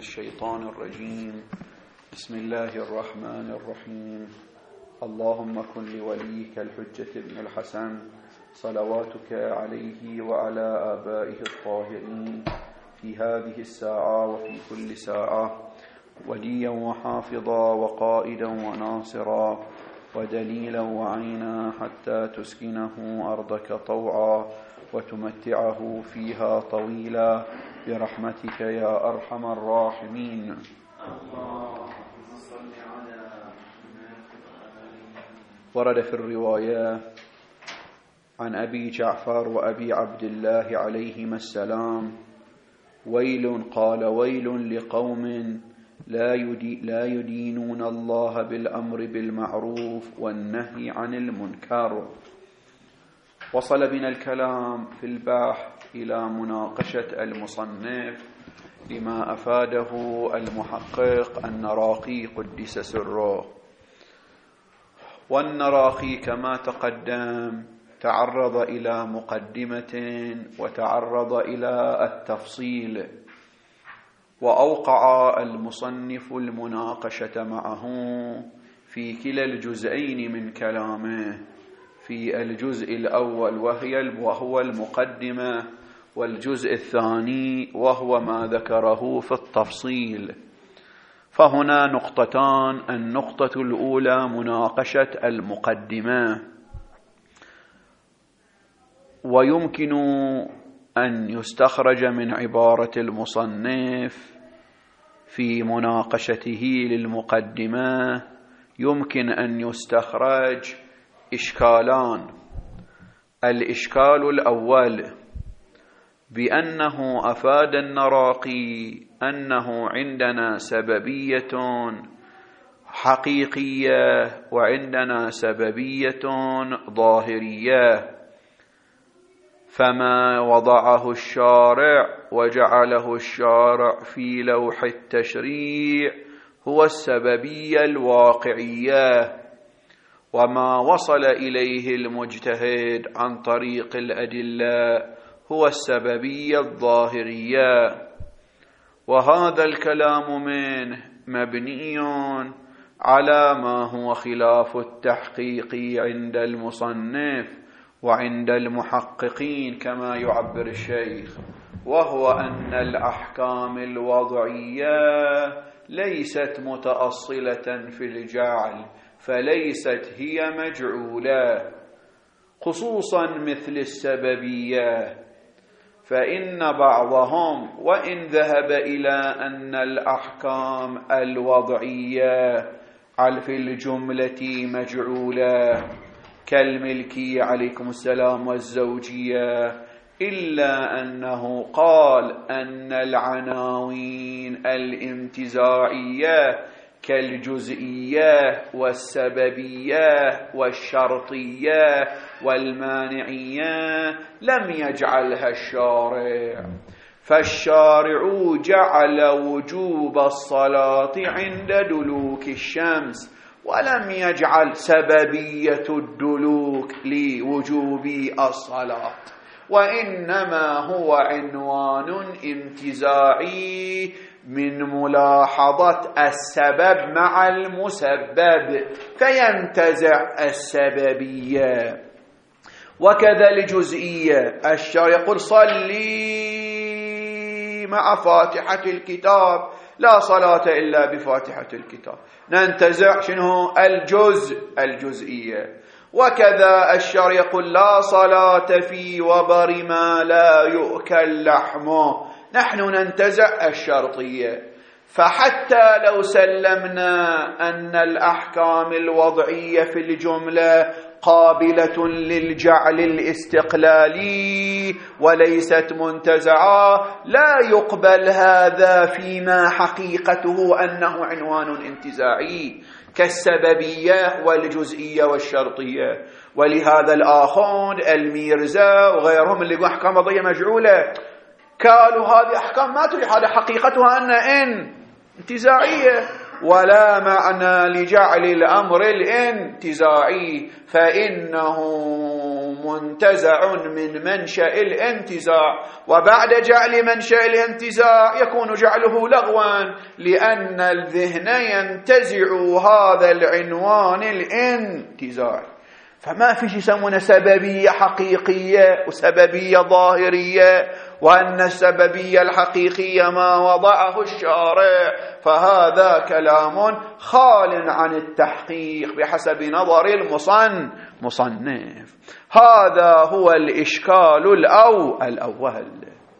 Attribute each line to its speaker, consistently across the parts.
Speaker 1: الشيطان الرجيم. بسم الله الرحمن الرحيم. اللهم كن لوليك الحجة بن الحسن صلواتك عليه وعلى آبائه الطاهرين في هذه الساعة وفي كل ساعة وليا وحافظا وقائدا وناصرا ودليلا وعينا حتى تسكنه أرضك طوعا وتمتعه فيها طويلا برحمتك يا أرحم الراحمين. ورد في الرواية عن أبي جعفر وأبي عبد الله عليهما السلام: قال ويل لقوم لا يدينون الله بالأمر بالمعروف والنهي عن المنكر. وصل بنا الكلام في البحث إلى مناقشة المصنف لما أفاده المحقق النراقي قدس سره. والنراقي كما تقدم تعرض إلى مقدمة وتعرض إلى التفصيل، وأوقع المصنف المناقشة معه في كلا الجزئين من كلامه، في الجزء الأول وهو المقدمة، والجزء الثاني وهو ما ذكره في التفصيل. فهنا نقطتان: النقطة الأولى مناقشة المقدمة، ويمكن أن يستخرج من عبارة المصنف في مناقشته للمقدمة يمكن أن يستخرج إشكالان. الإشكال الأول بأنه أفاد النراقي أنه عندنا سببية حقيقية وعندنا سببية ظاهرية، فما وضعه الشارع وجعله الشارع في لوح التشريع هو السببية الواقعية، وما وصل إليه المجتهد عن طريق الأدلة هو السببية الظاهرية. وهذا الكلام منه مبني على ما هو خلاف التحقيق عند المصنف وعند المحققين كما يعبر الشيخ، وهو أن الأحكام الوضعية ليست متأصلة في الجعل، فليست هي مجعولة، خصوصا مثل السببية. فإن بعضهم وإن ذهب إلى أن الأحكام الوضعية في الجملة مجعولة كالملكية عليكم السلام والزوجية، إلا أنه قال أن العناوين الانتزاعية كالجزئية والسببية والشرطية والمانعية لم يجعلها الشارع، فالشارع جعل وجوب الصلاة عند دلوك الشمس، ولم يجعل سببية الدلوك لوجوب الصلاة، وإنما هو عنوان انتزاعي من ملاحظة السبب مع المسبب فينتزع السببية. وكذا الجزئية، الشارع يقول صلي مع فاتحة الكتاب، لا صلاة إلا بفاتحة الكتاب، ننتزع شنو؟ الجزئية. وكذا الشارع يقول لا صلاة في وبر ما لا يؤكل لحمه، نحن ننتزع الشرطية. فحتى لو سلمنا أن الأحكام الوضعية في الجملة قابلة للجعل الاستقلالي وليست منتزعة، لا يقبل هذا فيما حقيقته أنه عنوان انتزاعي كالسببية والجزئية والشرطية. ولهذا الآخوند الميرزا وغيرهم اللي يقولوا أحكام وضعية مجعولة قالوا هذه أحكام ما تريد، هذا حقيقتها أن انتزاعية، ولا معنى لجعل الأمر الانتزاعي، فإنه منتزع من منشأ الانتزاع، وبعد جعل منشأ الانتزاع يكون جعله لغوا، لأن الذهن ينتزع هذا العنوان الانتزاعي. فما فيش يسمونه سببية حقيقية وسببية ظاهرية، وأن السببية الحقيقية ما وضعه الشارع، فهذا كلام خال عن التحقيق بحسب نظر المصنف. هذا هو الإشكال الأول.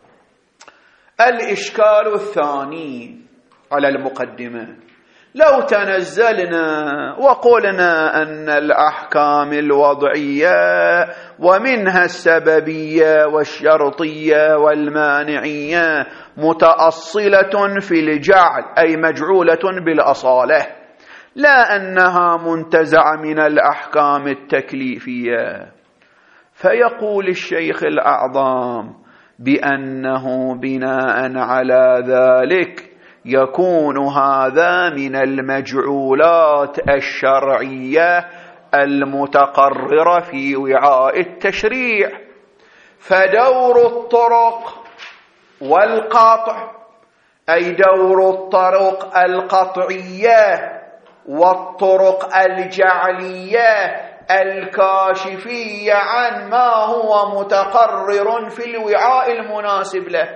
Speaker 1: الإشكال الثاني على المقدمة: لو تنزلنا وقلنا أن الأحكام الوضعية ومنها السببية والشرطية والمانعية متأصلة في الجعل، أي مجعولة بالأصالة، لا أنها منتزعة من الأحكام التكليفية، فيقول الشيخ الأعظم بأنه بناء على ذلك يكون هذا من المجعولات الشرعية المتقررة في وعاء التشريع. فدور الطرق والقطع، أي دور الطرق القطعية والطرق الجعلية الكاشفية عن ما هو متقرر في الوعاء المناسب له.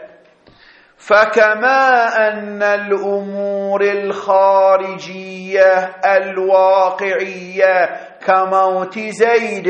Speaker 1: فكما أن الأمور الخارجية الواقعية كموت زيد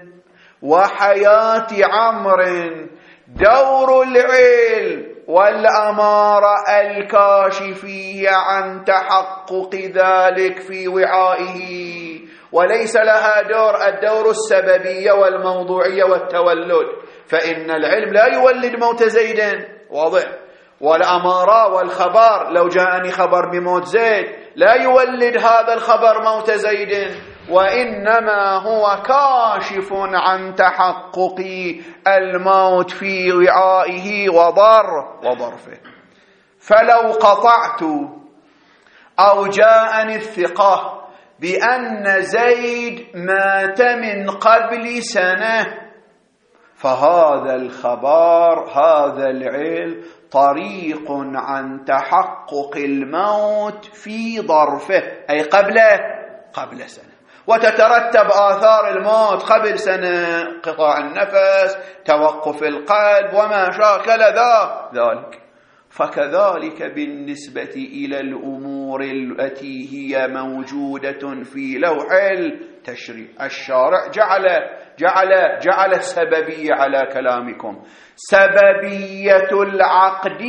Speaker 1: وحياة عمرو دور العلم والأمارة الكاشفية عن تحقق ذلك في وعائه، وليس لها الدور السببية والموضوعية والتولد، فإن العلم لا يولد موت زيد، واضح، والأمارة والخبر، لو جاءني خبر بموت زيد لا يولد هذا الخبر موت زيد، وإنما هو كاشف عن تحقق الموت في وعائه وظرفه. فلو قطعت أو جاءني الثقة بأن زيد مات من قبل سنة، فهذا الخبر، هذا العلم طريق عن تحقق الموت في ظرفه، أي قبل سنة، وتترتب آثار الموت قبل سنة: قطاع النفس، توقف القلب، وما شاكل ذلك. فكذلك بالنسبة إلى الأمور التي هي موجودة في لوح التشريع، الشارع جعل السببية على كلامكم، سببية العقد،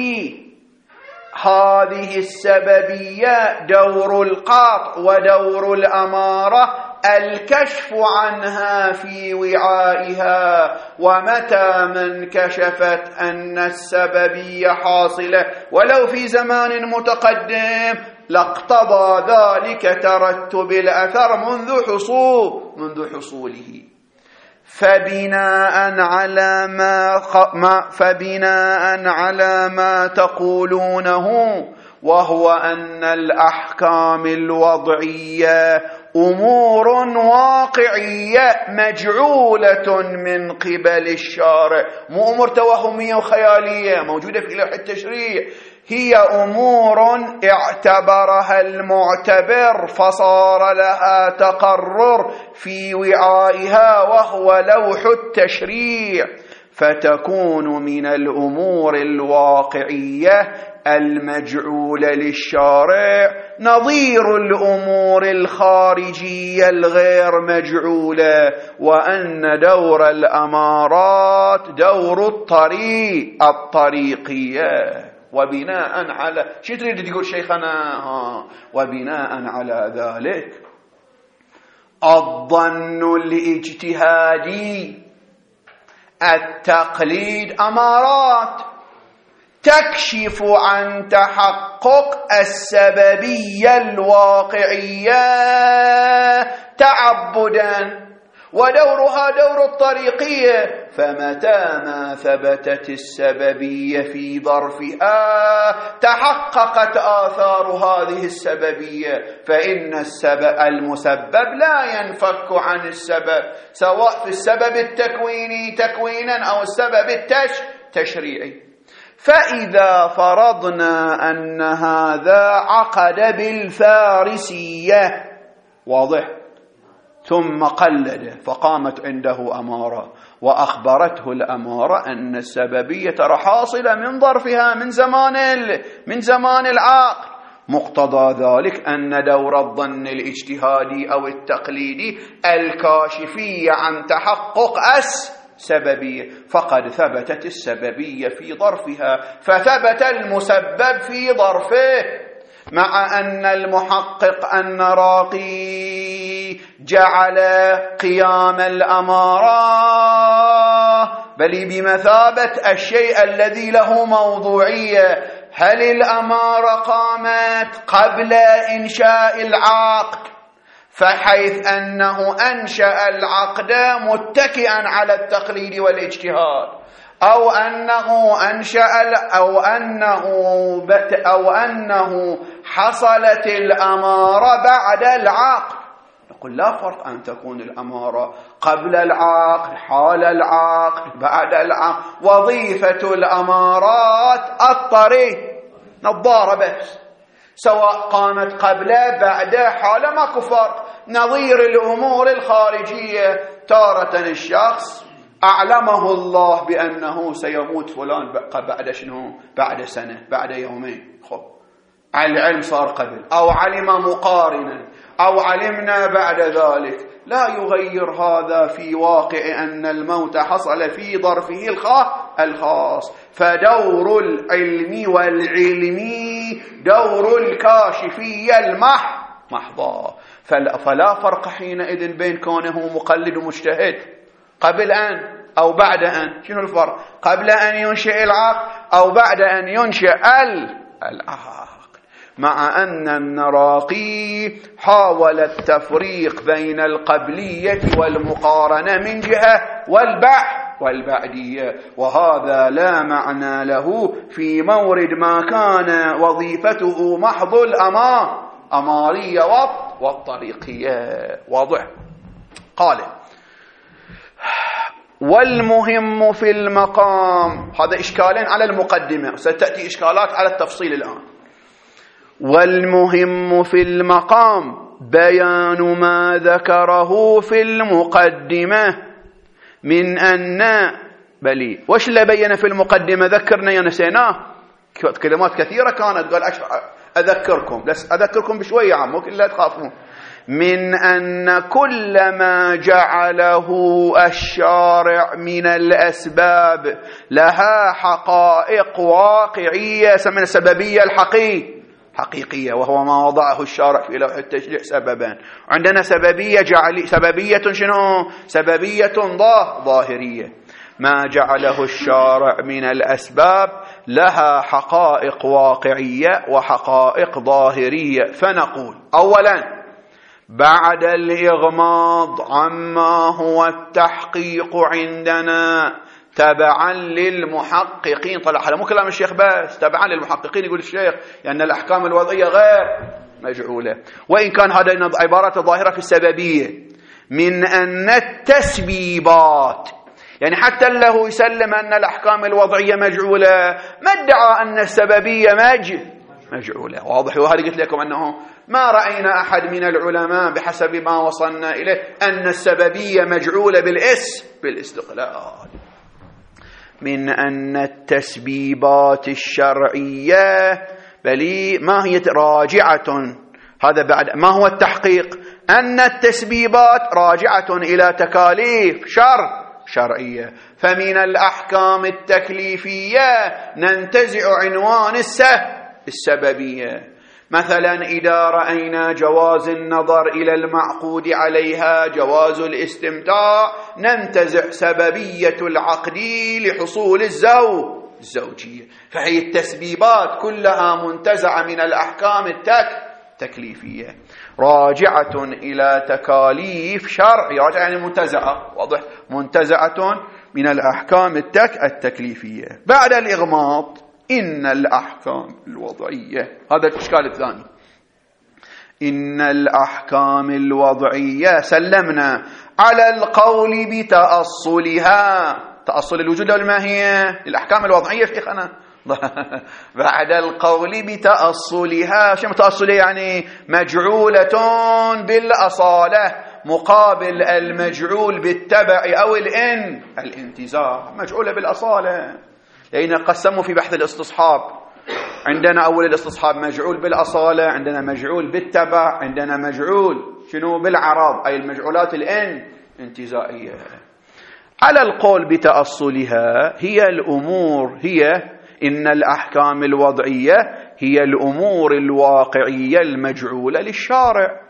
Speaker 1: هذه السببية دور القاطع ودور الأمارة الكشف عنها في وعائها، ومتى من كشفت أن السببية حاصلة ولو في زمان متقدم لاقتضى ذلك ترتب الأثر منذ حصوله. فبناء على ما تقولونه، وهو أن الأحكام الوضعية أمور واقعية مجعولة من قبل الشارع، مو أمور توهمية وخيالية موجودة في لوح التشريع، هي أمور اعتبرها المعتبر فصار لها تقرر في وعائها وهو لوح التشريع، فتكون من الأمور الواقعية المجعولة للشارع نظير الأمور الخارجية الغير مجعولة، وأن دور الأمارات دور الطريقية. وبناء على شو تريد تقول شيخنا؟ وبناء على ذلك الظن الاجتهادي، التقليد، أمارات تكشف عن تحقق السببية الواقعية تعبدا، ودورها دور الطريقية. فمتى ما ثبتت السببية في ظرفها تحققت آثار هذه السببية، فإن المسبب لا ينفك عن السبب، سواء في السبب التكويني تكوينا أو السبب التشريعي. فإذا فرضنا أن هذا عقد بالفارسية، واضح، ثم قلد فقامت عنده أمارة وأخبرته الأمارة أن السببية ترى حاصلة من ظرفها من زمان العقد، مقتضى ذلك أن دور الظن الاجتهادي أو التقليدي الكاشفية عن تحقق السببية، فقد ثبتت السببية في ظرفها فثبت المسبب في ظرفه. مع أن المحقق النراقي جعل قيام الأمارة بل بمثابة الشيء الذي له موضوعية. هل الأمارة قامت قبل إنشاء العقد، فحيث أنه أنشأ العقد متكئا على التقليد والاجتهاد، أو أنه حصلت الأمارة بعد العقد، نقول لا فرق أن تكون الأمارة قبل العقد، حال العقد، بعد العقد. وظيفة الأمارات الطريق نظارة بس، سواء قامت قبل بعد حال ماكو فرق. نظير الأمور الخارجية، تارة الشخص أعلمه الله بأنه سيموت فلان بعد شنو؟ بعد سنة، بعد يومين، خب العلم صار قبل، أو علم مقارنا، أو علمنا بعد ذلك. لا يغير هذا في واقع أن الموت حصل في ظرفه الخاص. فدور العلم والعلمي دور الكاشفية المحضة، فلا فرق حينئذ بين كونه مقلد ومجتهد قبل أن أو بعد أن. شنو الفرق؟ قبل أن ينشئ العقد أو بعد أن ينشئ العقد. مع أن النراقي حاول التفريق بين القبلية والمقارنة من جهة والبعدية، وهذا لا معنى له في مورد ما كان وظيفته محض الأمارية والطريقية. واضح؟ قال والمهم في المقام، هذا إشكالين على المقدمة، ستأتي إشكالات على التفصيل الآن. والمهم في المقام بيان ما ذكره في المقدمة من أن بلي. وش اللي بينا في المقدمة؟ ذكرنا يا نسيناه، كلمات كثيرة كانت، قال أذكركم، بس أذكركم بشوية عم، ممكن لا تخافون. من أن كل ما جعله الشارع من الأسباب لها حقائق واقعية، سمينا السببية حقيقية، وهو ما وضعه الشارع في لوح التشريع سببا. عندنا سببية شنو؟ سببية ظاهرية. ما جعله الشارع من الأسباب لها حقائق واقعية وحقائق ظاهرية. فنقول أولا بعد الإغماض عما هو التحقيق عندنا تبعا للمحققين، طلع هذا مو كلام الشيخ بس، تبعا للمحققين يقول الشيخ، لأن الأحكام الوضعية غير مجعولة، وإن كان هذا عبارة ظاهرة في السببية، من أن التسبيبات، يعني حتى له يسلم أن الأحكام الوضعية مجعولة، ما ادعى أن السببية مجعولة. واضح؟ وهذا قلت لكم أنه ما رأينا أحد من العلماء بحسب ما وصلنا إليه أن السببية مجعولة بالاستقلال. من أن التسبيبات الشرعية بل ما هي راجعة، هذا بعد ما هو التحقيق، أن التسبيبات راجعة إلى تكاليف شرعية. فمن الأحكام التكليفية ننتزع عنوان السببية. مثلا إذا رأينا جواز النظر إلى المعقود عليها جواز الاستمتاع، ننتزع سببية العقد لحصول الزوجية. فهي التسبيبات كلها منتزعة من الأحكام التكليفية راجعة إلى تكاليف شرع، راجعة يعني منتزعة، واضح، منتزعة من الأحكام التكليفية. بعد الإغماض إن الأحكام الوضعية، هذا الإشكال الثاني، إن الأحكام الوضعية سلمنا على القول بتأصلها، تأصل الوجود ما هي الأحكام الوضعية شيخنا بعد القول بتأصلها. شو تأصلها؟ يعني مجعولة بالأصالة مقابل المجعول بالتبع أو الانتزاع، مجعولة بالأصالة. لأن قسموا في بحث الاستصحاب، عندنا أول الاستصحاب مجعول بالأصالة، عندنا مجعول بالتبع، عندنا مجعول شنو بالعرض، أي المجعولات الانتزاعية. على القول بتأصلها هي الأمور، هي إن الأحكام الوضعية هي الأمور الواقعية المجعولة للشارع،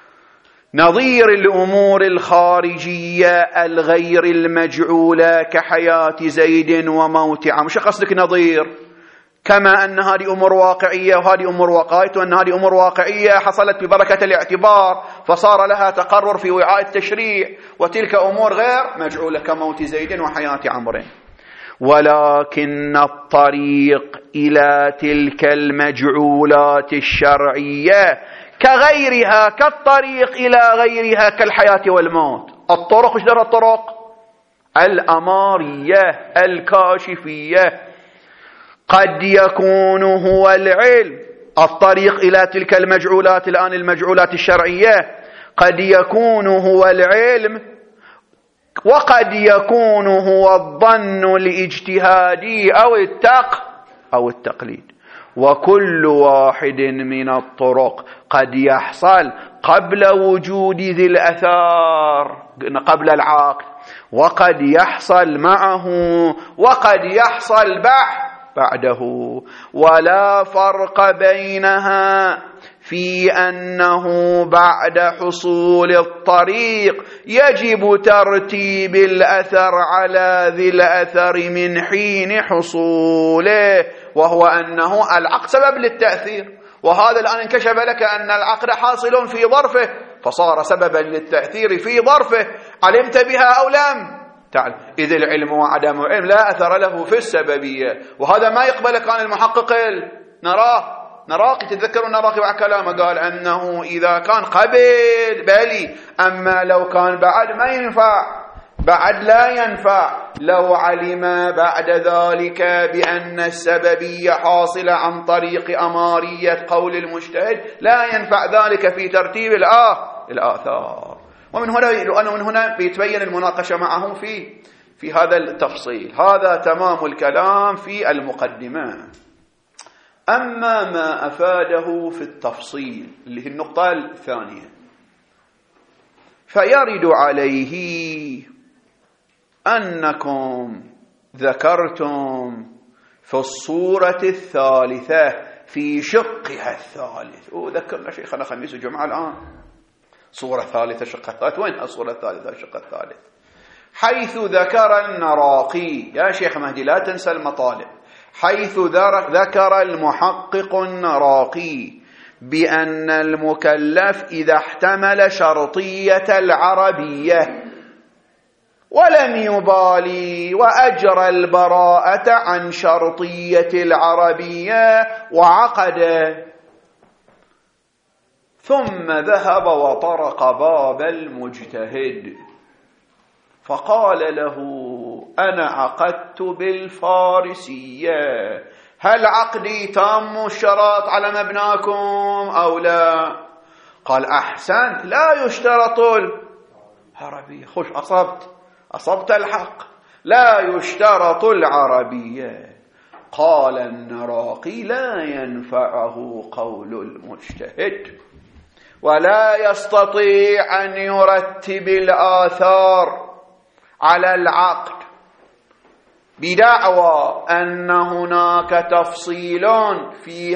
Speaker 1: نظير الأمور الخارجية الغير المجعولة كحياة زيد وموت عمرو. مش قصدك نظير؟ كما أن هذه أمور واقعية وهذه أمور وقائت، وأن هذه أمور واقعية حصلت ببركة الاعتبار فصار لها تقرر في وعاء التشريع، وتلك أمور غير مجعولة كموت زيد وحياة عمرو. ولكن الطريق إلى تلك المجعولات الشرعية كغيرها، كالطريق إلى غيرها كالحياة والموت. الطرق، ايش در الطرق؟ الأمارية الكاشفية. قد يكون هو العلم، الطريق إلى تلك المجعولات الآن المجعولات الشرعية قد يكون هو العلم، وقد يكون هو الظن الاجتهادي أو التقليد. وكل واحد من الطرق قد يحصل قبل وجود ذي الأثار، قبل العقل، وقد يحصل معه، وقد يحصل بعده. ولا فرق بينها في أنه بعد حصول الطريق يجب ترتيب الأثر على ذي الأثر من حين حصوله، وهو أنه العقد سبب للتأثير، وهذا الآن انكشف لك أن العقد حاصل في ظرفه فصار سببا للتأثير في ظرفه، علمت بها أو لم تعلم. إذ العلم وعدم العلم لا أثر له في السببية، وهذا ما يقبل. كان المحقق نراقي، تتذكروا نراقي بعد كلامه قال أنه إذا كان قبل بلي، أما لو كان بعد ما ينفع، بعد لا ينفع. لو علم بعد ذلك بأن السببية حاصلة عن طريق أمارية قول المجتهد لا ينفع ذلك في ترتيب الآثار. ومن هنا بيتبين المناقشة معهم في هذا التفصيل. هذا تمام الكلام في المقدمة. أما ما أفاده في التفصيل اللي هي النقطة الثانية، فيرد عليه أنكم ذكرتم في الصورة الثالثة في شقها الثالث، وذكرنا شيخنا خميس وجمعة الآن صورة ثالثة شق الثالث. وين الصورة الثالثة شق الثالث؟ حيث ذكر النراقي، يا شيخ مهدي لا تنسى المطالب، حيث ذكر المحقق النراقي بأن المكلف إذا احتمل شرطية العربية ولم يبالي وأجرى البراءة عن شرطية العربية وعقد، ثم ذهب وطرق باب المجتهد فقال له أنا عقدت بالفارسية، هل عقدي تام الشرط على مبناكم أو لا؟ قال أحسنت، لا يشترط العربية. خش، أصبت الحق، لا يشترط العربية. قال النراقي لا ينفعه قول المجتهد، ولا يستطيع أن يرتب الآثار على العقد. بدعوى أن هناك تفصيل في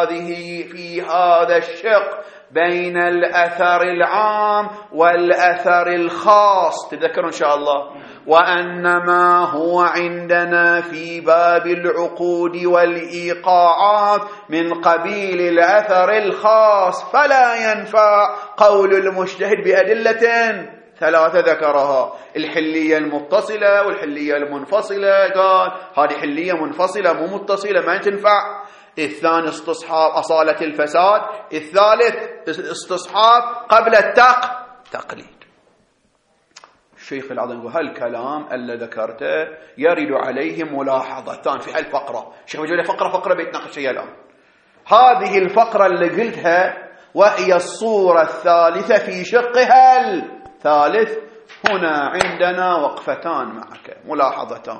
Speaker 1: هذا الشق بين الأثر العام والأثر الخاص، تذكروا إن شاء الله، وأن ما هو عندنا في باب العقود والإيقاعات من قبيل الأثر الخاص، فلا ينفع قول المجتهد بأدلة ثلاثة ذكرها: الحلية المتصلة والحلية المنفصلة، قال هذه حلية منفصلة مو متصلة ما تنفع. الثاني استصحاب أصالة الفساد، الثالث استصحاب قبل التقليد. الشيخ العظيم يقول هالكلام اللي ذكرته يرد عليه ملاحظتان في هالفقرة. الشيخ يقول لي فقرة بيتناقش فيها الآن. هذه الفقرة اللي قلتها وهي الصورة الثالثة في شقها الثالث. هنا عندنا وقفتان معك، ملاحظتان.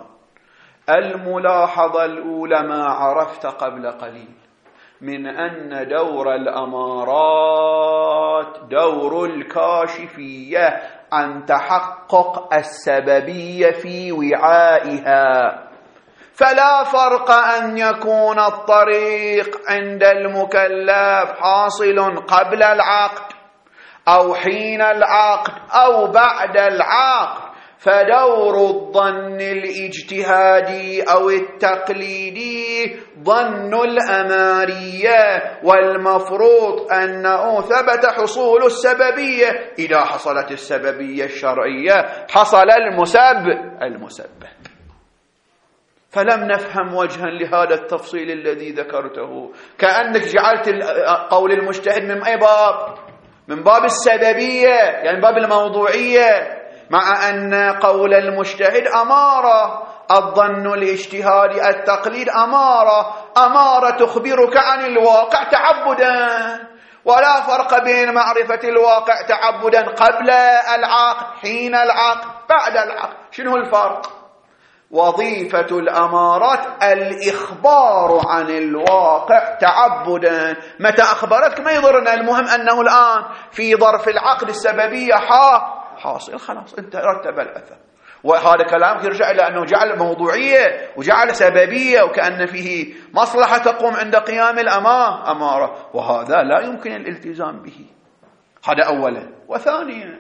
Speaker 1: الملاحظة الأولى ما عرفت قبل قليل من أن دور الأمارات دور الكاشفية عن تحقق السببية في وعائها، فلا فرق أن يكون الطريق عند المكلف حاصل قبل العقد أو حين العقد أو بعد العقد، فدور الظن الاجتهادي أو التقليدي ظن الأمارية، والمفروض أنه ثبت حصول السببية. إذا حصلت السببية الشرعية حصل المسبب. فلم نفهم وجها لهذا التفصيل الذي ذكرته، كأنك جعلت قول المجتهد من أي باب؟ من باب السببية، يعني باب الموضوعية، مع أن قول المجتهد أمارة، الظن الاجتهادي التقليد أمارة تخبرك عن الواقع تعبدا، ولا فرق بين معرفة الواقع تعبدا قبل العقد، حين العقد، بعد العقد. شنو الفرق؟ وظيفة الأمارات الإخبار عن الواقع تعبدا. متى أخبرتك ما يضرنا، المهم أنه الآن في ظرف العقد السببية حاصل، خلاص انت رتب الأثر. وهذا كلام يرجع إلى أنه جعل موضوعية وجعل سببية، وكأن فيه مصلحة تقوم عند قيام الأمارة، وهذا لا يمكن الالتزام به. هذا أولا. وثانيا،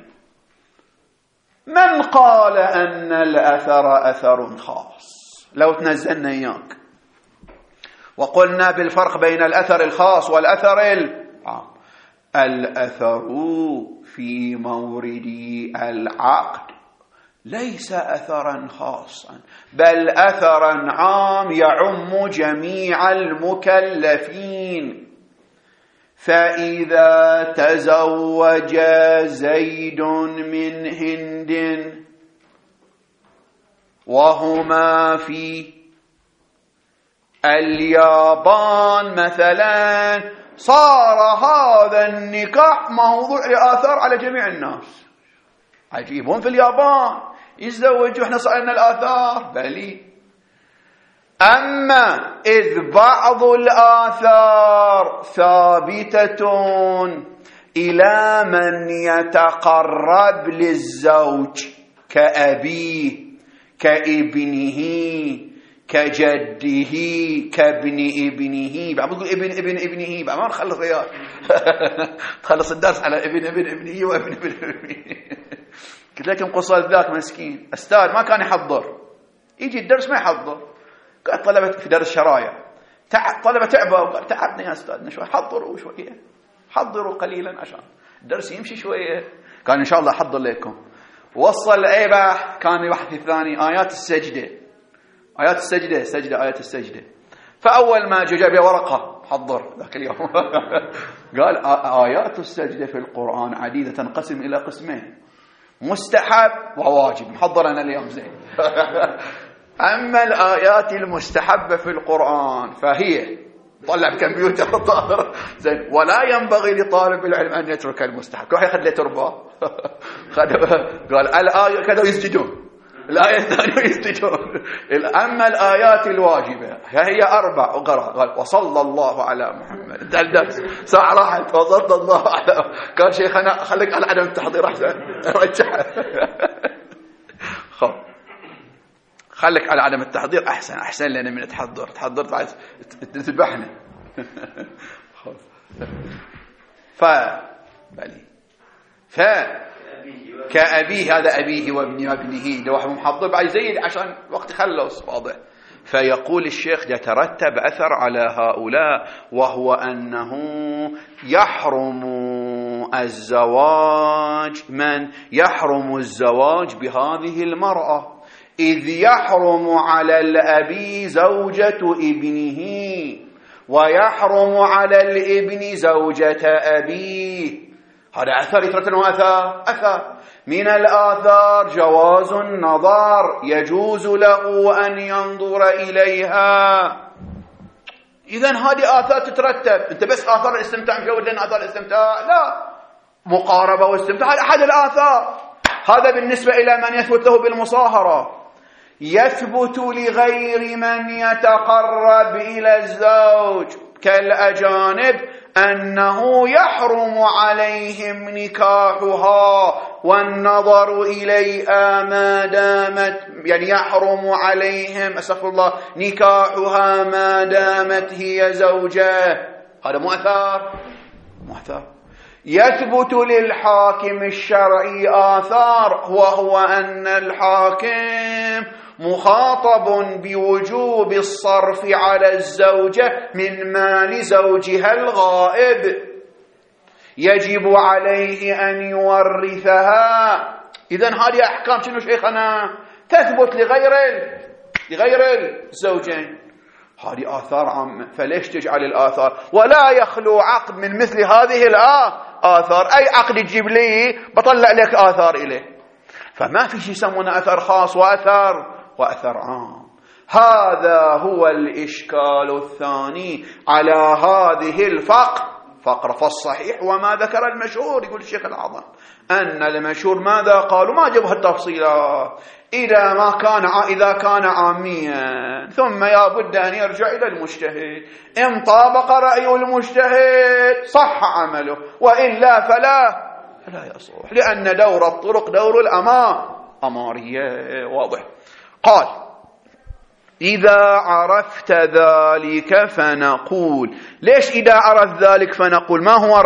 Speaker 1: من قال أن الأثر أثر خاص؟ لو تنزلنا إياك وقلنا بالفرق بين الأثر الخاص والأثر العام. الأثر في مورد العقد ليس أثرا خاصا، بل أثرا عام يعم جميع المكلفين. فإذا تزوج زيد من هند وهما في اليابان مثلا، صار هذا النكاح موضوع لآثار على جميع الناس. عجيبون في اليابان يتزوجوا، احنا صارنا الآثار بلي. أما إذ بعض الآثار ثابتة إلى من يتقرب للزوج كأبيه كابنه كجده كابن ابنه. بعض يقول ابن ابنه، بعض ما نخلص ريال تخلص الدرس على ابن ابنه وابن ابنه. قلت لكم قصة ذاك مسكين أستاذ ما كان يحضر، يجي الدرس ما يحضر. قال طلبة في درس شرايع، طلبة تعبوا، وقال تعبنا يا أستاذنا شوي، حضروا شوية، حضروا قليلا عشان الدرس يمشي شوية. قال إن شاء الله أحضر لكم. وصل إيبه كان واحد الثاني آيات السجدة، آيات السجدة آيات السجدة. فأول ما جاب ورقة حضر ذاك اليوم قال آيات السجدة في القرآن عديدة تنقسم إلى قسمين، مستحب وواجب. محضر أنا اليوم زين أما الآيات المستحبة في القرآن فهي طلع كمبيوتر طاهر زين، ولا ينبغي لطالب العلم أن يترك المستحب. كل واحد ياخذ له تربة قال الآية كذا يسجدون، الآية الثانية يسجدون. أما الآيات الواجبة هي 4 قال وصلى الله على محمد. انتهى الدرس، ساعة راحت وصلى الله على. قال شيخنا خليك على عدم التحضير أحسن، رجع. خليك على عدم التحضير أحسن لنا من تحضرت بعد تذبحنا. كأبيه، هذا أبيه وابنه، لو واحد محضر بعد يزيد عشان وقت يخلص واضح. فيقول الشيخ يترتب أثر على هؤلاء، وهو أنه يحرم الزواج، من يحرم الزواج بهذه المرأة، إذ يحرم على الأبي زوجة ابنه، ويحرم على الابن زوجة أبيه. هذا أثر يترتب أثر من الآثار جواز النظر، يجوز له أن ينظر إليها. إذن هذه آثار تترتب. أنت بس آثار الاستمتاع مش أود لنا آثار الاستمتاع، لا، مقاربة واستمتاع هذا أحد الآثار. هذا بالنسبة إلى من يثبت له بالمصاهرة. يثبت لغير من يتقرب إلى الزوج كالأجانب أنه يحرم عليهم نكاحها والنظر إليها ما دامت، يعني يحرم عليهم أستغفر الله نكاحها ما دامت هي زوجة. هذا مؤثر. يثبت للحاكم الشرعي آثار، وهو أن الحاكم مخاطب بوجوب الصرف على الزوجة من مال زوجها الغائب، يجب عليه أن يورثها. إذن هذه أحكام شنو شيخنا؟ تثبت لغير الزوجين. هذه آثار عامة، فليش تجعل الآثار؟ ولا يخلو عقد من مثل هذه الآثار. أي عقد تجيب لي بطلع لك آثار إليه. فما في شيء يسمونه أثر خاص وأثر عام. هذا هو الإشكال الثاني على هذه الفقرة. فالصحيح وما ذكر المشهور، يقول الشيخ الأعظم أن المشهور ماذا قالوا؟ ما جابوا التفصيلات. إذا كان عاميا ثم يابد أن يرجع إلى المجتهد. إن طابق رأي المجتهد صح عمله، وإلا فلا يصح، لأن دور الطرق دور الأمارية. واضح. قال إذا عرفت ذلك فنقول. ليش إذا عرفت ذلك فنقول؟ ما هو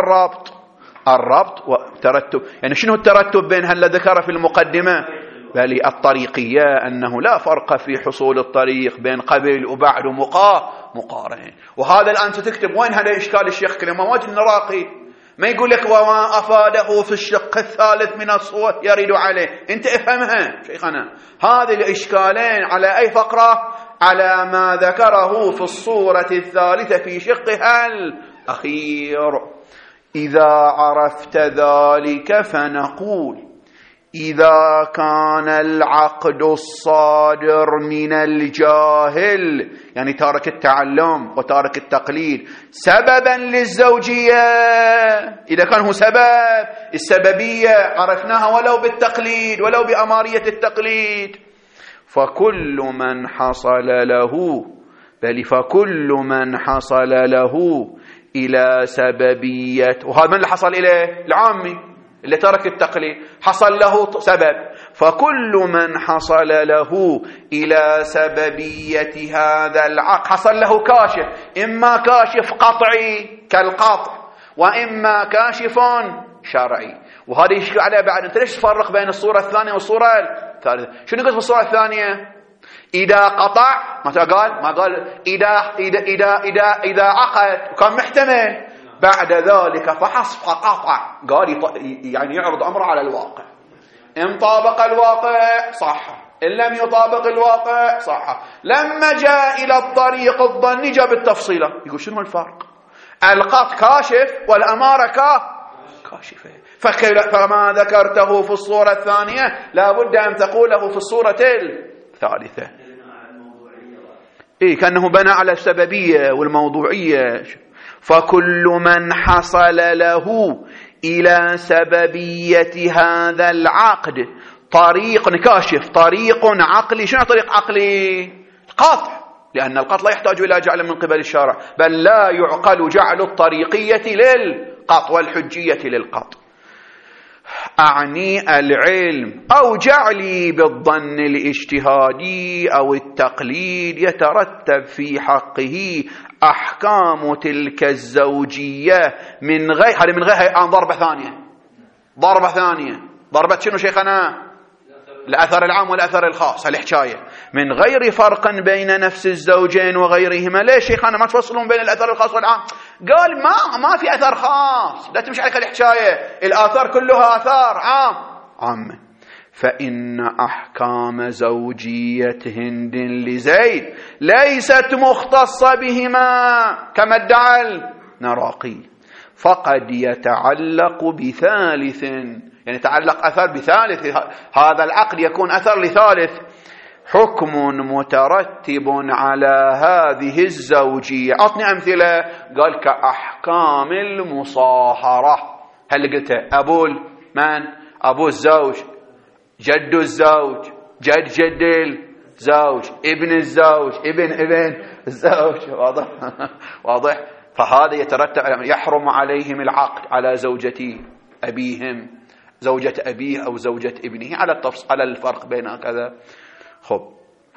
Speaker 1: الربط والترتب؟ يعني شنو الترتب بين هل ذكر في المقدمة؟ بل الطريقية أنه لا فرق في حصول الطريق بين قبل وبعد مقارن. وهذا الآن ستكتب وين هذا إشكال الشيخ كلمة واجد نراقي، ما يقول لك وما أفاده في الشق الثالث من الصور يريد عليه. انت افهمها شيخنا. هذه الإشكالين على أي فقرة؟ على ما ذكره في الصورة الثالثة في شقها الأخير. إذا عرفت ذلك فنقول إذا كان العقد الصادر من الجاهل، يعني تارك التعلم وتارك التقليد، سببا للزوجية، إذا كان هو سبب، السببية عرفناها ولو بالتقليد ولو بأمارية التقليد، فكل من حصل له إلى سببية، وهذا من اللي حصل إليه؟ العامي اللي ترك التقليد، حصل له سبب. فكل من حصل له إلى سببية هذا العقد حصل له كاشف، إما كاشف قطعي كالقطع، وإما كاشف شرعي. وهذا يشكل عليه بعد. أنت ليش تفرق بين الصورة الثانية والصورة الثالثة؟ شنو قلت في الصورة الثانية؟ إذا قطع ما قال إذا عقد وكان محتمل، بعد ذلك فحسب قطع، قال يعني يعرض أمره على الواقع. إن طابق الواقع صح، إن لم يطابق الواقع صح. لما جاء إلى الطريق الظني جاء بالتفصيلة، يقول شنو الفرق؟ القط كاشف والأمارة كاشفة. فما ذكرته في الصورة الثانية لا بد أن تقوله في الصورة الثالثة. كأنه بنى على السببية والموضوعية. فكل من حصل له إلى سببية هذا العقد طريق كاشف، طريق عقلي. شنو طريق عقلي؟ القطع، لأن القطع لا يحتاج إلى جعل من قبل الشارع، بل لا يعقل جعل الطريقية للقطع والحجية للقطع. أعني العلم أو جعلي بالظن الاجتهادي أو التقليد يترتب في حقه أحكام تلك الزوجية من غير هذه من غير ضربة ثانية ضربة شنو شيخنا؟ الأثر العام والأثر الخاص. الحكاية من غير فرق بين نفس الزوجين وغيرهما. ليش شيخنا ما تفصلون بين الأثر الخاص والعام؟ قال ما في أثر خاص، لا تمشي عليك الحكاية، الآثار كلها آثار عامة. فإن أحكام زوجية هند لزيد ليست مختصة بهما كما ادعى النراقي، فقد يتعلق بثالث، يعني يتعلق أثر بثالث، هذا العقد يكون أثر لثالث، حكم مترتب على هذه الزوجية. أعطني أمثلة. قال كأحكام المصاهرة. هل قلت أبو الزوج، جد الزوج، جد الزوج، ابن الزوج، ابن الزوج. واضح. فهذا يترتب يحرم عليهم العقد على زوجة أبيهم، زوجة أبيه أو زوجة ابنه، على الفرق بين كذا. خب.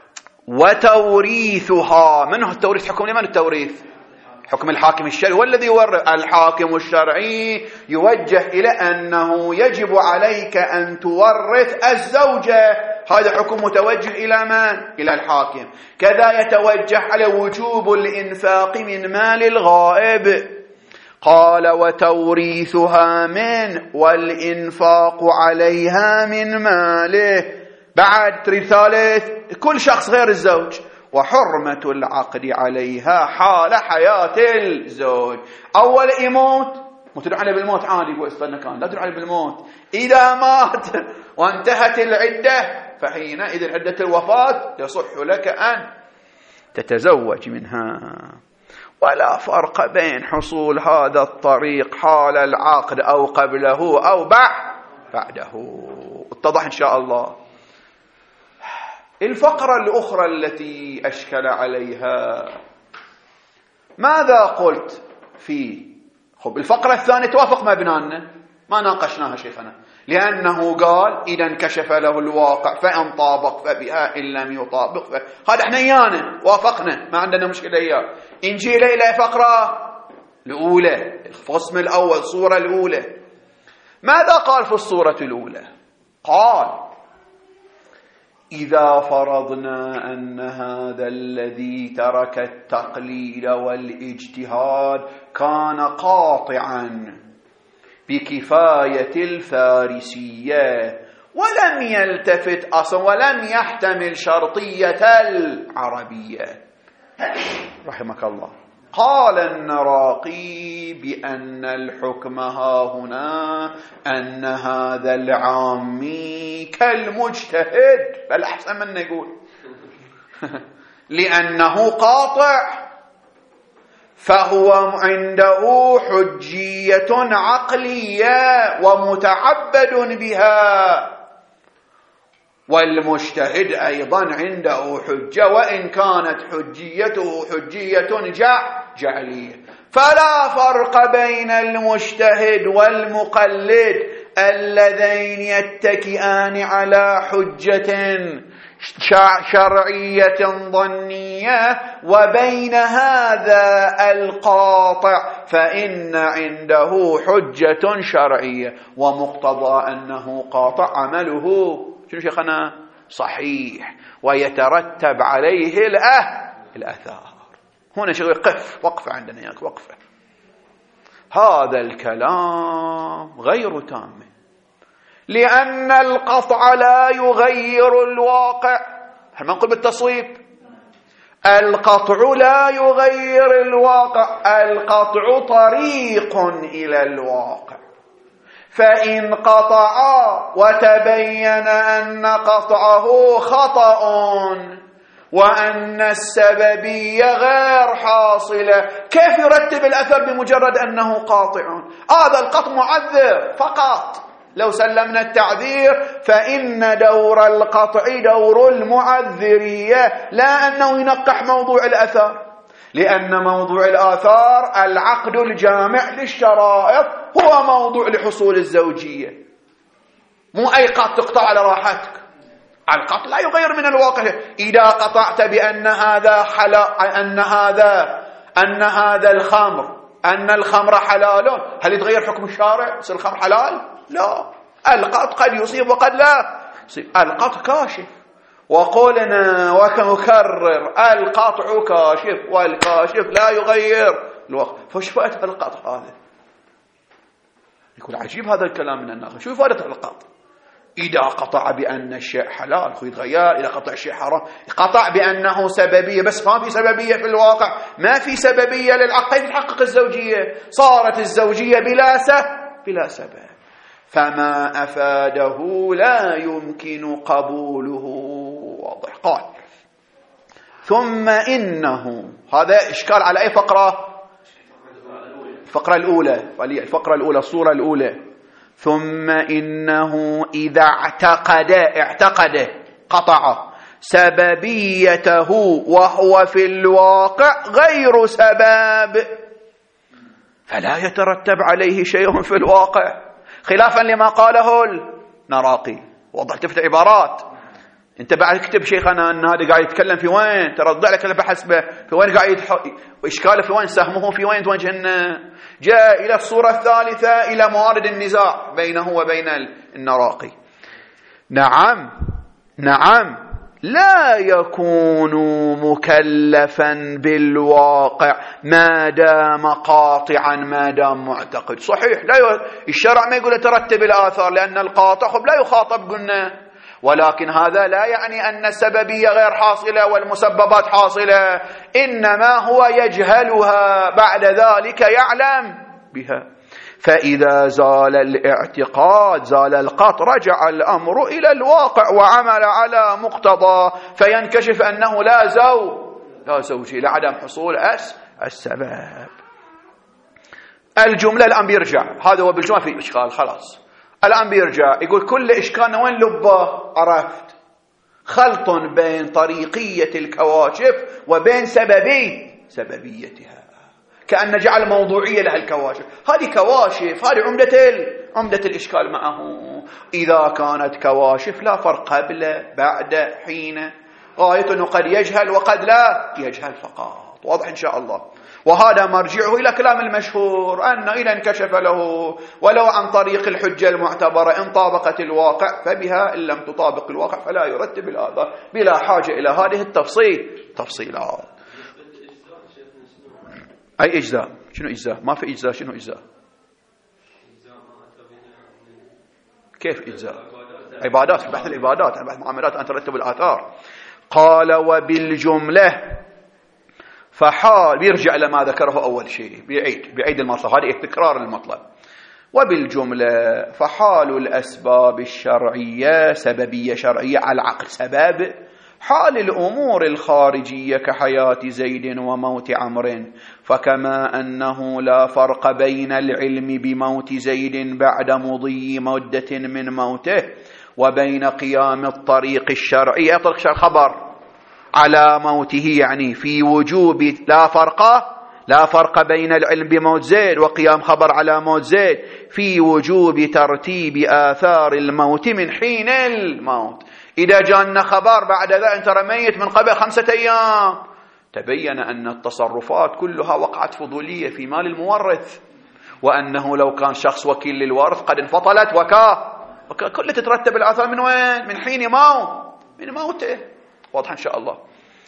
Speaker 1: وتوريثها، من هو التوريث؟ حكم لمن التوريث؟ حكم الحاكم الشرعي، هو الذي يورث. الحاكم الشرعي يوجه إلى أنه يجب عليك أن تورث الزوجة، هذا حكم متوجه إلى من؟ إلى الحاكم. كذا يتوجه على وجوب الإنفاق من مال الغائب. قال وتوريثها من والإنفاق عليها من ماله. بعد تريد ثالث كل شخص غير الزوج. وحرمة العقد عليها حال حياة الزوج. أول يموت تدعو عليه بالموت عادي، لا تدعو عليه بالموت. إذا مات وانتهت العدة فحينئذ عدة الوفاة يصح لك أن تتزوج منها. ولا فرق بين حصول هذا الطريق حال العقد أو قبله أو بعده. اتضح إن شاء الله. الفقرة الأخرى التي أشكل عليها ماذا قلت فيه؟ خب الفقرة الثانية توافق مبنانا، ما ناقشناها شيخنا، لأنه قال إذا انكشف له الواقع فإن طابق فبها إن لم يطابق هذا احنا إيانا وافقنا، ما عندنا مشكلة إياه. إنجيل إلى فقرة الأولى، الفصل الأول، الصورة الأولى. ماذا قال في الصورة الأولى؟ قال إذا فرضنا أن هذا الذي ترك التقليد والاجتهاد كان قاطعا بكفاية الفارسية ولم يلتفت أصلا ولم يحتمل شرطية العربية رحمك الله، قال النراقي بأن الحكم هنا أن هذا العامي كالمجتهد، بل أحسن من نقول لأنه قاطع فهو عنده حجية عقلية ومتعبد بها، والمجتهد أيضا عنده حجة وإن كانت حجيته حجية جعلية. فلا فرق بين المجتهد والمقلد اللذين يتكئان على حجة شرعية ظنية وبين هذا القاطع فإن عنده حجة شرعية ومقتضى أنه قاطع عمله شنو شيخنا؟ صحيح، ويترتب عليه الآثار. هنا شيء وقفة عندنا ياك وقفة. هذا الكلام غير تام، لأن القطع لا يغير الواقع. هل ما نقول بالتصويب؟ القطع لا يغير الواقع، القطع طريق إلى الواقع. فإن قطع وتبين أن قطعه خطأ وأن السببية غير حاصلة، كيف يرتب الأثر بمجرد أنه قاطع؟ هذا القطع معذر فقط. لو سلمنا التعذير فإن دور القطع دور المعذرية، لا أنه ينقح موضوع الأثر، لأن موضوع الآثار العقد الجامع للشرائط هو موضوع لحصول الزوجية. مو أي قط تقطع على راحتك. القطع لا يغير من الواقع. إذا قطعت بأن هذا أن هذا الخمر، أن الخمر حلال، هل يتغير حكم الشارع؟ يصير الخمر حلال؟ لا. القطع قد يصيب وقد لا يصيب. القطع كاشف، وقلنا ونكرر القطع كاشف، والكاشف لا يغير الواقع. فش فائدة القطع هذا؟ يقول عجيب هذا الكلام من الناس. شو فائدة القطع؟ إذا قطع بأن الشيء حلال يتغير، إذا قطع الشيء حرام قطع بأنه سببية، بس ما في سببية في الواقع، ما في سببية للعقد. كيف تحقق الزوجية؟ صارت الزوجية بلا سبب، فما أفاده لا يمكن قبوله. واضح. قال ثم إنه، هذا إشكال على أي فقرة؟ الفقرة الأولى الصورة الأولى. ثم إنه إذا اعتقد قطع سببيته وهو في الواقع غير سبب، فلا يترتب عليه شيء في الواقع، خلافا لما قاله النراقي. وضح تفتح عبارات. انت بعد اكتب شيخنا ان هذا قاعد يتكلم في وين، ترضع لك بحسبه في وين قاعد واشكاله في وين، سهمه في وين، توجهنا. جاء الى الصورة الثالثة، الى موارد النزاع بينه وبين النراقي. نعم لا يكون مكلفا بالواقع ما دام قاطعا، ما دام معتقد. صحيح، الشرع ما يقول ترتب الآثار، لأن القاطع لا يخاطب قلنا، ولكن هذا لا يعني أن السببية غير حاصلة والمسببات حاصلة، إنما هو يجهلها بعد ذلك يعلم بها. فإذا زال الاعتقاد، زال القطع، رجع الأمر إلى الواقع وعمل على مقتضى، فينكشف أنه لا زوجي لعدم حصول السبب. الجملة الآن بيرجع، هذا هو بالجملة في إشكال. خلاص الآن بيرجع يقول كل إشكالنا وين لبه؟ عرفت، خلط بين طريقية الكواشف وبين سببيتها، كأن جعل موضوعية لها الكواشف. هذه كواشف، هذه عمدة الإشكال معه. إذا كانت كواشف لا فرق قبل بعد حين، غاية أنه قد يجهل وقد لا يجهل فقط. واضح إن شاء الله. وهذا مرجعه إلى كلام المشهور أن إذا انكشف له ولو عن طريق الحجة المعتبرة إن طابقت الواقع فبها، إن لم تطابق الواقع فلا يرتب الآثار، بلا حاجة إلى هذه التفصيلات. أي إجزاء؟ شنو إجزاء؟ ما في إجزاء. شنو إجزاء؟ كيف إجزاء؟ عبادات، في بحث العبادات، بحث معاملات أن ترتب الآثار. قال وبالجملة فحال، بيرجع لما ذكره أول شيء، بيعيد المطلب، هذا تكرار المطلب. وبالجملة فحال الأسباب الشرعية، سببية شرعية على العقل سبب، حال الأمور الخارجية كحياة زيد وموت عمرو، فكما أنه لا فرق بين العلم بموت زيد بعد مضي مدة من موته وبين قيام الطريق الشرعي، خبر على موته، يعني في وجوب لا فرق بين العلم بموت زيد وقيام خبر على موت زيد في وجوب ترتيب آثار الموت من حين الموت. إذا جاءنا خبر بعد ذا أنت رميت من قبل 5 أيام، تبين أن التصرفات كلها وقعت فضولية في مال المورث، وأنه لو كان شخص وكيل للوارث قد انفصلت كل تترتب الآثار من وين؟ من حين من موته. واضح إن شاء الله.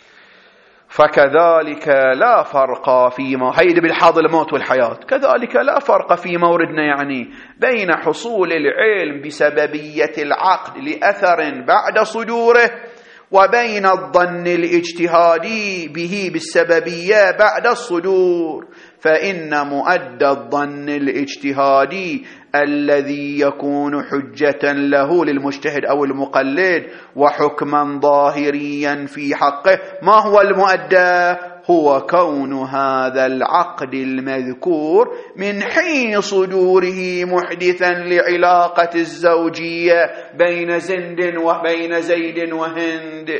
Speaker 1: فكذلك لا فرق في هيد بالحاضر الموت والحياة، كذلك لا فرق في موردنا يعني بين حصول العلم بسببية العقد لأثر بعد صدوره وبين الظن الاجتهادي به بالسببية بعد الصدور. فإن مؤدى الظن الاجتهادي الذي يكون حجة له للمجتهد أو المقلد وحكما ظاهريا في حقه، ما هو المؤدى؟ هو كون هذا العقد المذكور من حين صدوره محدثا لعلاقة الزوجية بين زيد وهند.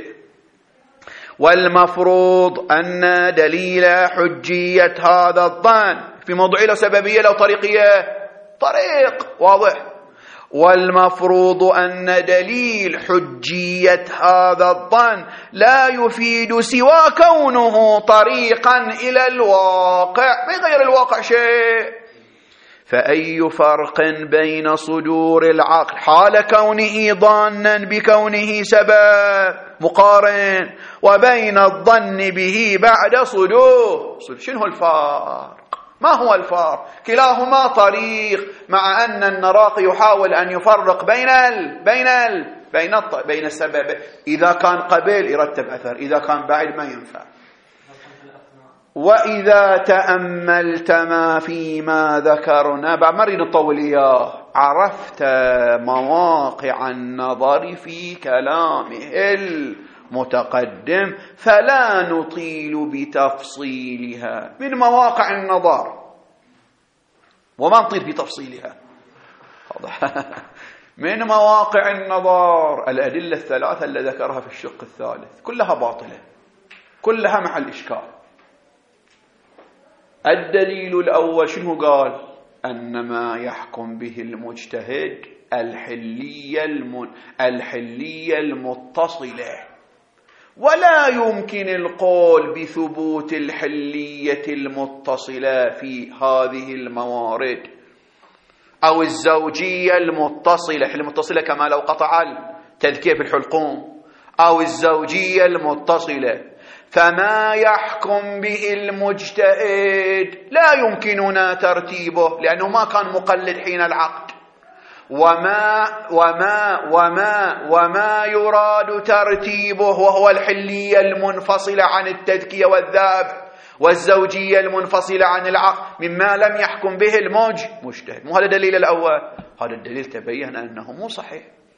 Speaker 1: والمفروض أن دليل حجية هذا الظن في موضوع له سببية لو طريقية، طريق واضح، والمفروض أن دليل حجية هذا الظن لا يفيد سوى كونه طريقا إلى الواقع، ما يغير الواقع شيء. فأي فرق بين صدور العقل حال كونه ظانا بكونه سبب مقارن وبين الظن به بعد صدور؟ شنو الفرق؟ ما هو الفرق؟ كلاهما طريق، مع أن النراقي يحاول أن يفرق بين السبب. إذا كان قبل يرتب أثر، إذا كان بعد ما ينفع. وإذا تأملت ما فيما ذكرنا، بعد ما نريد نطول إياه، عرفت مواقع النظر في كلامه المتقدم فلا نطيل بتفصيلها. من مواقع النظر وما نطيل بتفصيلها، من مواقع النظر الأدلة الثلاثة اللي ذكرها في الشق الثالث كلها باطلة، كلها محل إشكال. الدليل الأول شنو قال؟ أن ما يحكم به المجتهد الحلية المتصلة، ولا يمكن القول بثبوت الحلية المتصلة في هذه الموارد، أو الزوجية المتصلة كما لو قطع التذكية في الحلقوم، أو الزوجية المتصلة. فما يحكم به المجتهد لا يمكننا ترتيبه لأنه ما كان مقلد حين العقد. وما يراد ترتيبه وهو الحلية المنفصلة عن التذكية والذابح والزوجية المنفصلة عن العقد مما لم يحكم به المجتهد. مو هذا الدليل الأول؟ هذا الدليل تبين أنه مو صحيح،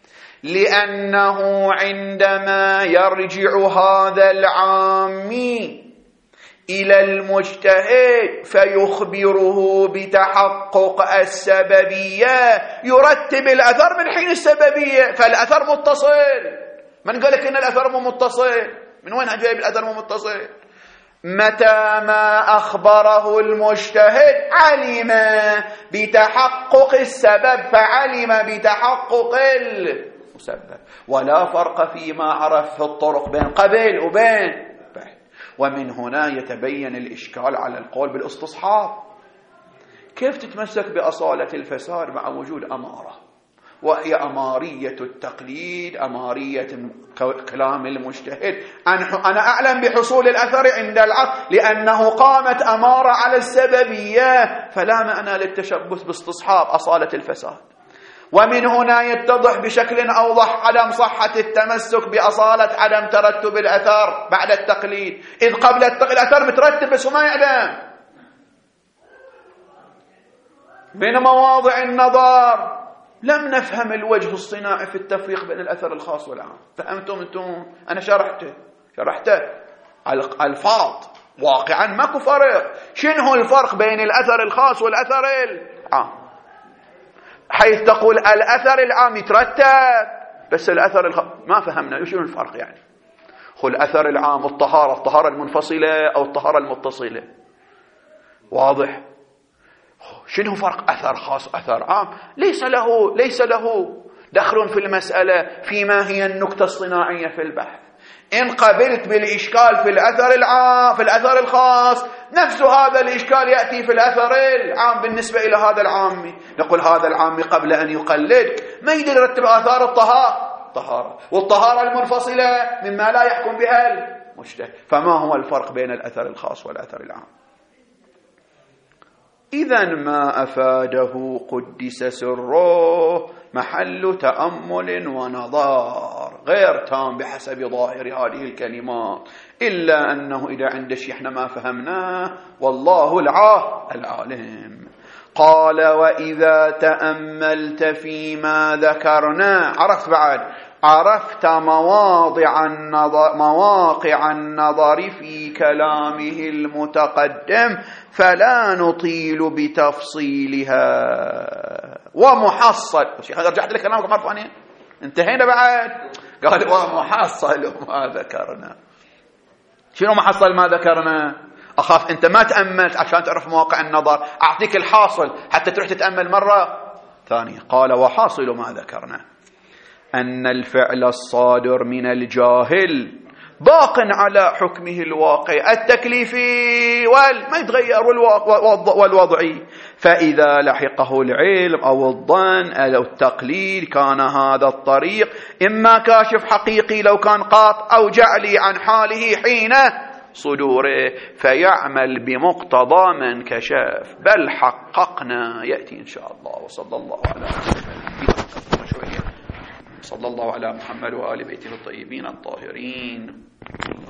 Speaker 1: لأنه عندما يرجع هذا العامي إلى المجتهد فيخبره بتحقق السببية يرتب الأثر من حين السببية، فالأثر متصل. من قال لك إن الأثر مو متصل؟ من وين جايب الأثر مو متصل؟ متى ما أخبره المجتهد علم بتحقق السبب فعلم بتحقق المسبب، ولا فرق فيما عرف في الطرق بين قبل وبين بعد. ومن هنا يتبين الإشكال على القول بالاستصحاب. كيف تتمسك بأصالة الفساد مع وجود أمارة، وهي أمارية التقليد، أمارية كلام المجتهد. أنا أعلم بحصول الأثر عند العقل لأنه قامت أمارة على السببية، فلا معنى للتشبث باستصحاب أصالة الفساد. ومن هنا يتضح بشكل أوضح عدم صحة التمسك بأصالة عدم ترتب الأثر بعد التقليد، إذ قبل الأثر مترتب بس ما يعلم. من مواضع النظر لم نفهم الوجه الصناعي في التفريق بين الأثر الخاص والعام. فهمتم أنتم؟ أنا شرحته الفاظ واقعا ماكو فرق. شنو الفرق بين الأثر الخاص والأثر العام؟ حيث تقول الأثر العام يترتب بس الأثر الخاص ما فهمنا شنو الفرق. يعني هو الأثر العام الطهارة المنفصلة أو الطهارة المتصلة، واضح؟ شنو فرق أثر خاص أثر عام؟ ليس له دخل في المسألة فيما هي النكتة الصناعية في البحث. إن قبلت بالإشكال في الأثر العام في الأثر الخاص، نفس هذا الإشكال يأتي في الأثر العام بالنسبة إلى هذا العامي. نقول هذا العامي قبل أن يقلد ما يقدر يرتب آثار الطهارة، والطهارة المنفصلة مما لا يحكم بها المجتهد. فما هو الفرق بين الأثر الخاص والأثر العام؟ إذن ما أفاده قدس سره محل تأمل ونظار غير تام بحسب ظاهر هذه الكلمات، إلا أنه إذا عند شيء احنا ما فهمناه والله العالم. قال وإذا تأملت فيما ذكرنا، عرفت مواقع النظر في كلامه المتقدم فلا نطيل بتفصيلها. ومحصل، رجعت لك كلامكم عرفاني انتهينا بعد. قال ومحصل ما ذكرنا. شنو محصل ما ذكرنا؟ أخاف أنت ما تأملت عشان تعرف مواقع النظر. أعطيك الحاصل حتى تروح تتأمل مرة ثانية قال وحاصل ما ذكرنا أن الفعل الصادر من الجاهل باق على حكمه الواقعي التكليفي ما يتغير والوضعي، فإذا لحقه العلم أو الظن أو التقليد كان هذا الطريق إما كاشف حقيقي لو كان قاط أو جعلي عن حاله حين صدوره، فيعمل بمقتضى من كشف. بل حققنا يأتي إن شاء الله. وصلى الله على صلى الله على محمد وآل بيته الطيبين الطاهرين.